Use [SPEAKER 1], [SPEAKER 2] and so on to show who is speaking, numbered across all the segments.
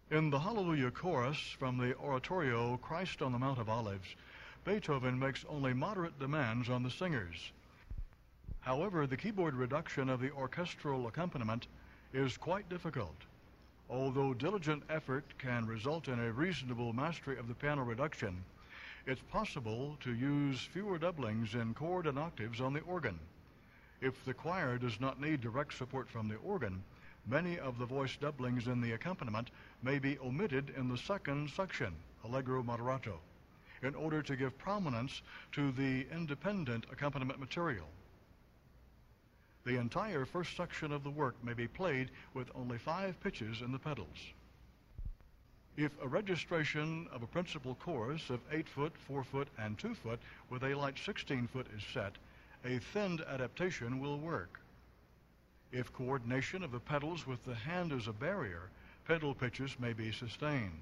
[SPEAKER 1] In the Hallelujah chorus from the oratorio Christ on the Mount of Olives, Beethoven makes only moderate demands on the singers. However, the keyboard reduction of the orchestral accompaniment is quite difficult. Although diligent effort can result in a reasonable mastery of the piano reduction, it's possible to use fewer doublings in chord and octaves on the organ. If the choir does not need direct support from the organ, many of the voice doublings in the accompaniment may be omitted in the second section, Allegro moderato, in order to give prominence to the independent accompaniment material. The entire first section of the work may be played with only 5 pitches in the pedals. If a registration of a principal chorus of 8-foot, 4-foot, and 2-foot with a light 16-foot is set, a thinned adaptation will work. If coordination of the pedals with the hand is a barrier, pedal pitches may be sustained.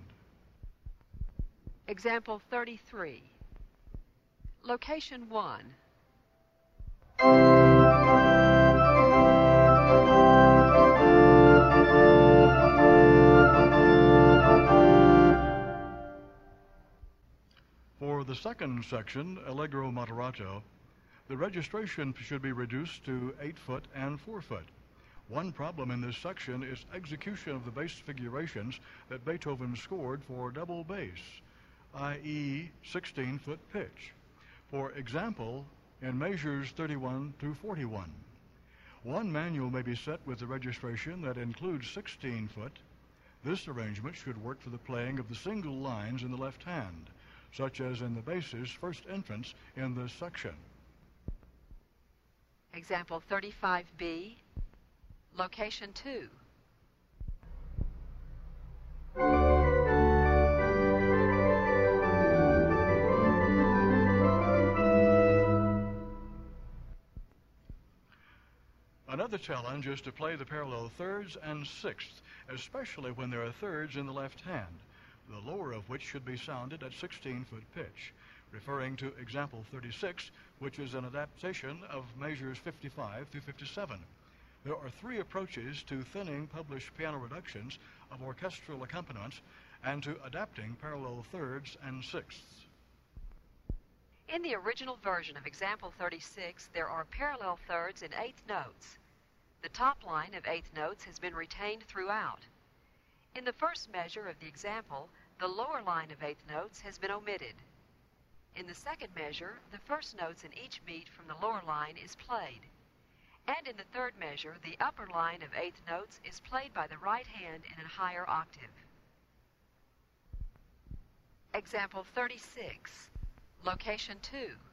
[SPEAKER 2] Example 33. Location 1.
[SPEAKER 1] For the second section, Allegro moderato, the registration should be reduced to 8-foot and 4-foot. One problem in this section is execution of the bass figurations that Beethoven scored for double bass, i.e. 16-foot pitch. For example, in measures 31 through 41. One manual may be set with a registration that includes 16-foot. This arrangement should work for the playing of the single lines in the left hand, such as in the bass's first entrance in this section.
[SPEAKER 2] Example 35B. Location 2.
[SPEAKER 1] Another challenge is to play the parallel thirds and sixths, especially when there are thirds in the left hand, the lower of which should be sounded at 16-foot pitch, referring to example 36, which is an adaptation of measures 55 through 57. There are 3 approaches to thinning published piano reductions of orchestral accompaniments and to adapting parallel thirds and sixths.
[SPEAKER 2] In the original version of example 36, there are parallel thirds in 8th notes. The top line of 8th notes has been retained throughout. In the first measure of the example, the lower line of 8th notes has been omitted. In the second measure, the first notes in each beat from the lower line is played. And in the third measure, the upper line of 8th notes is played by the right hand in a higher octave. Example 36. Location 2.